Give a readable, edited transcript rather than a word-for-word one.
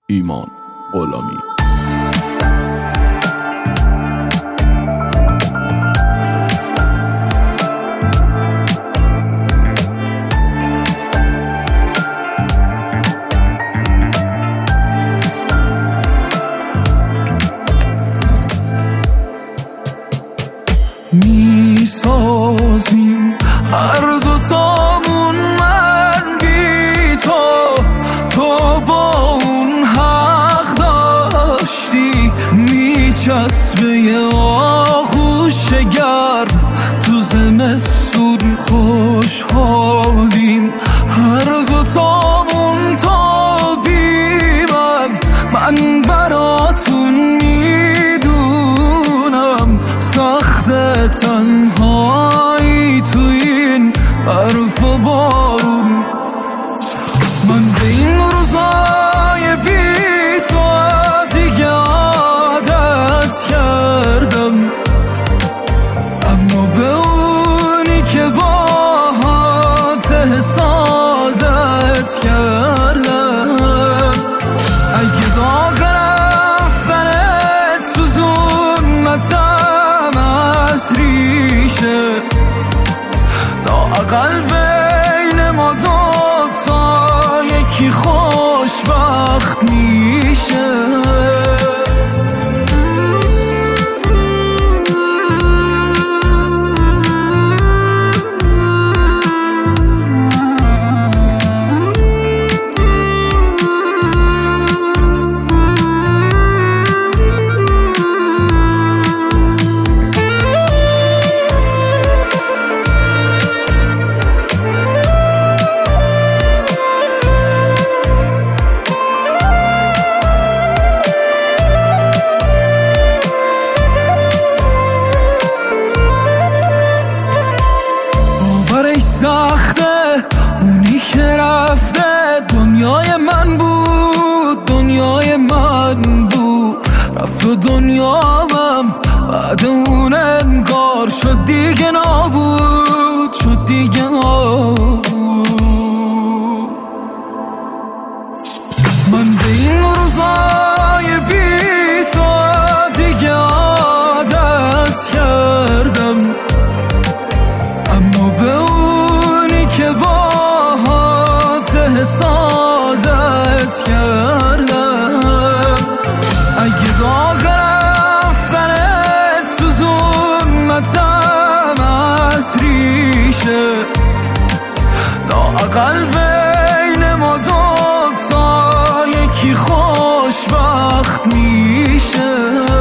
ایمان غلامی. میسازیم هر دوتامون، من بی تو، تو با اون حق داشتی. میچسبه یه آغوش گرم تو زمستون، خوشحالیم هر دوتامون تا بی من براتون میدونم سخت تنهایی تو این برف و بارون. من به این روزای بی تو دیگه عادت کردم، اما به اونی که باهات حسادت کردم. اگه داغ رفتنت سوزوندتم از ریشه، لااقل بین ما دوتا یکی خوشبخت میشه. سخته اونی که رفته، دنیای من بود، دنیای من بود. رفت و دنیامم بعد اون انگار شد دیگه نابود، شد دیگه نابود. من به این روزای بی تو دیگه عادت کردم، اما به اونی که باهات حسادت کردم. اگه داغ رفتنت سوزوندتم از ریشه، لااقل بین ما دوتا یکی خوشبخت میشه.